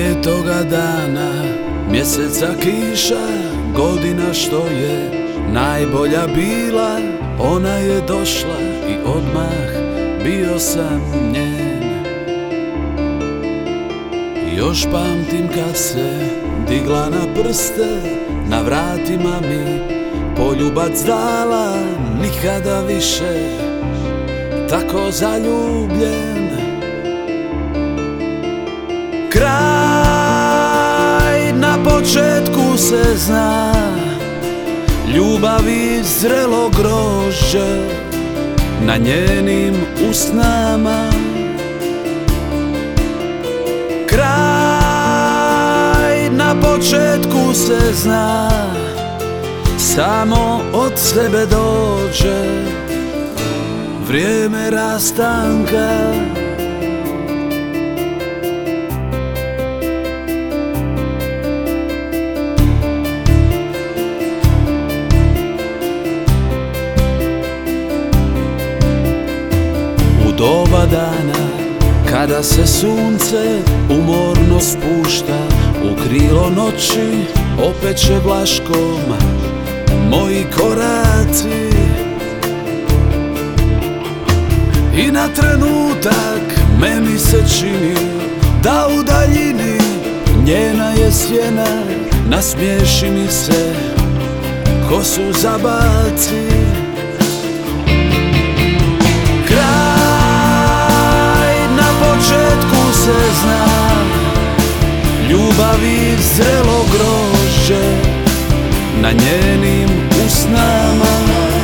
5. dana mjeseca kiša, godina što je najbolja bila, ona je došla i odmah bio sam njen. Još pamtim kad se digla na prste, na vratima mi poljubac dala, nikada više tako zaljubljen. Kraj na početku se zna, ljubavi zrelo grožđe na njenim usnama. Kraj na početku se zna, samo od sebe dođe vrijeme rastanka. U doba dana kada se sunce umorno spušta, u krilo noći opet će vlaškom moji koraci. I na trenutak meni se čini da u daljini njena je sjena, nasmiješi mi se, kosu zabaci. Kraj na početku se zna, ljubavi zrelo grožđe na njenim usnama.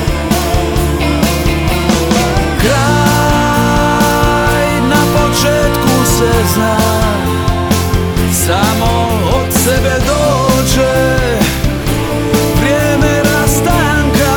Kraj na početku se zna, samo od sebe dođe vrijeme rastanka.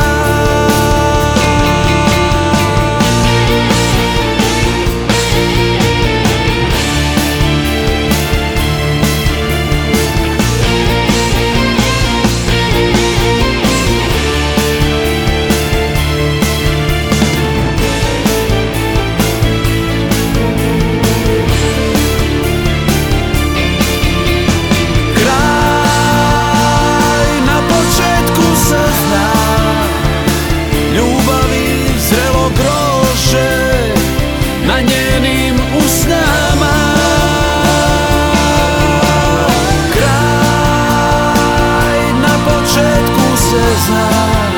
Na njenim usnama. Kraj na početku se zna,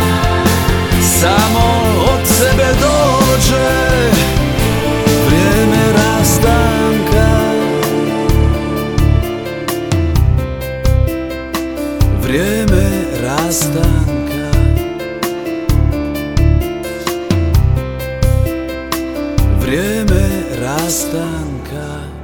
samo od sebe dođe vrijeme rastanka. Vrijeme rastanka. Vrijeme rastanka.